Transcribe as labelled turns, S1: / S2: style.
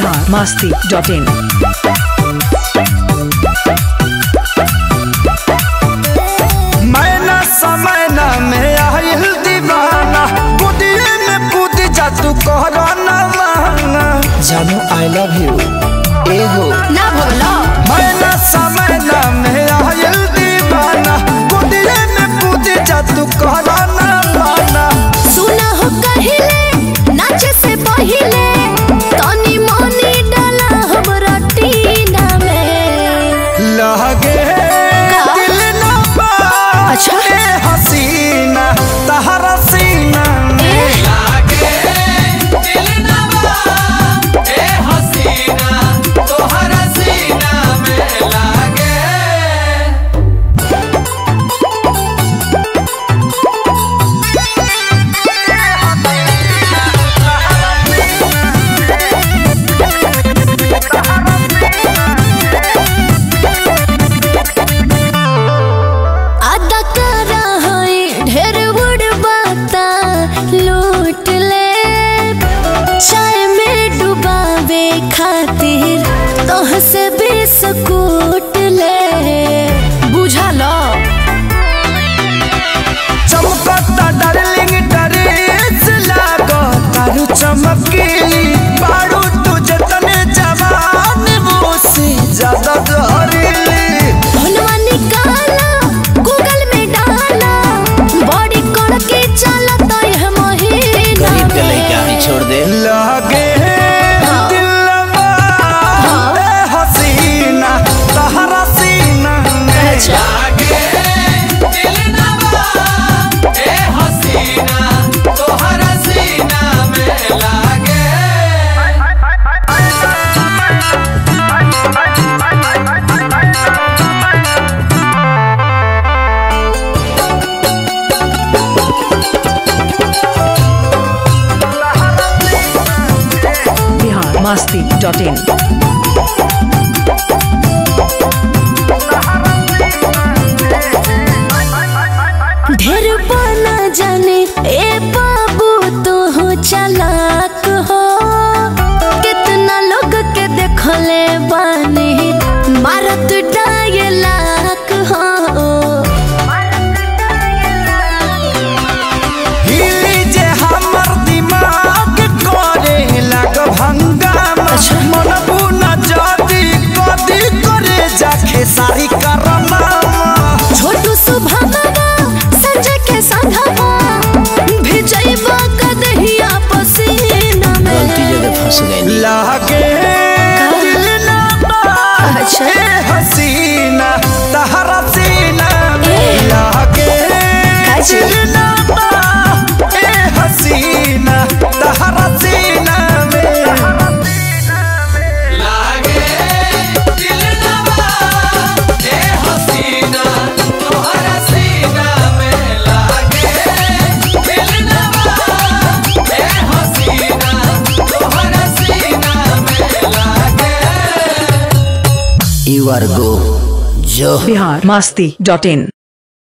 S1: biharmasti.in
S2: मैना समय ना में आयल दीवाना कुदिए में कूद जा तू कहरा ना माना जानू आई लव यू ए हो
S3: ना भोलो
S2: मैना समय ना में आयल दीवाना कुदिए में कूद जा तू कहरा ना माना
S3: सुना हो कहिले नाचे से पहिले तनी मनी डाला हमरा टीना में
S2: लगे दिल ना बा
S3: अच्छा।
S2: ए हसीना तहरा सीना में
S4: लागे दिल ना बा ए हसीना तोहरा सीना में लागे।
S3: आदा करा है ढेर बड़ बाता लूट ले चाय में डुबावे खातिर तोह से बिस्कुट ले बुझा लो
S2: चमकता डार्लिंग ड्रेस लागो तारू चमकीली बारू तुझे तने जवान मुझसे ज्यादा जहरीली
S3: भोलवा निकाला गूगल में डाला बॉडी कर के चला तो यह महीना में
S4: छोड़ दे
S2: लगे दिलवा ए हसीना तहरा सीना में
S4: लागे दिल ना बा ए हसीना तोहरा सीना में लागे।
S1: biharmasti.in
S3: ढेर बना जाने ए बाबू तो हो चालाक हो कितना लोग के देखले बानी मारत डायलाक हो
S2: हिली जे हमर दिमाग करे लग भंगामा मन बुना जादी कदी करे जाके सारी करनामा
S3: छोटू सुभावा संजय के संघवा भिजैबा कदहिया पसीना में
S4: फंस गई
S2: लागे दिल ना बा
S3: अच्छा।
S2: ए हसीना तहरा सीना में लागे
S3: काची?
S2: दिल ना बा ए हसीना तहरा सीना में
S4: लागे दिल ना बा ए हसीना तोहरा सीना में लागे दिल ना बा ए हसीना तोहरा सीना में लागे।
S5: You are go. Jo.
S1: biharmasti.in